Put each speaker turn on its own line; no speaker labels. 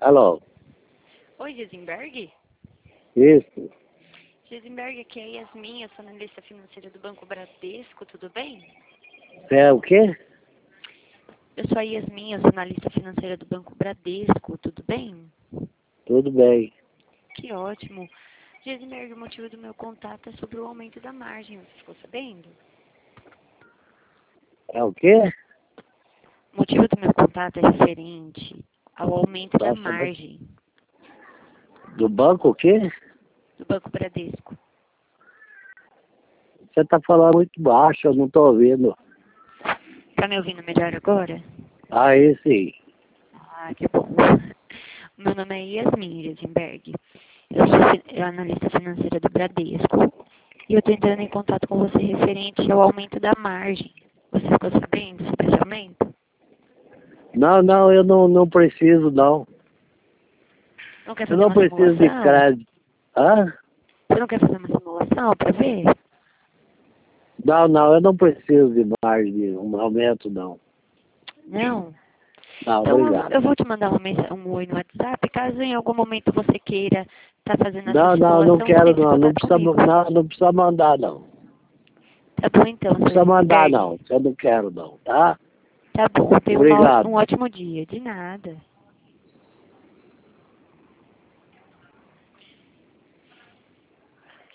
Alô?
Oi, Gesenberg?
Isso.
Gesenberg, aqui é a Yasmin, eu sou analista financeira do Banco Bradesco, tudo bem?
É o quê?
Eu sou a Yasmin, eu sou analista financeira do Banco Bradesco, tudo bem?
Tudo bem.
Que ótimo. Gesenberg, o motivo do meu contato é sobre o aumento da margem, você ficou sabendo?
É o quê?
O motivo do meu contato é referente ao aumento da
Nossa,
margem
do banco o quê?
do Banco Bradesco.
Você tá falando muito baixo, eu não tô ouvindo.
Tá me ouvindo melhor agora?
Aí sim.
Ah, que bom. Meu nome é Yasmin Gesenberg. Eu sou analista financeira do Bradesco. E eu estou entrando em contato com você referente ao aumento da margem. Você ficou sabendo sobre esse aumento?
Não, eu não preciso, não.
Não quer
Eu
fazer
não
uma
preciso de
simulação?
crédito. Hã?
Você não quer fazer uma simulação para ver?
Não, eu não preciso de margem, um aumento, não.
Não?
Não,
Então
obrigado.
eu vou te mandar um oi no WhatsApp. Caso em algum momento você queira estar fazendo essa
Não
simulação,
quero,
entre em
não. Não
contato
precisa,
comigo.
não precisa mandar, não.
Tá bom então,
Não
seu
precisa mandar,
Gesenberg?
não. Eu não quero, não, tá?
Tá bom, tenha
Obrigado.
um ótimo dia. De nada.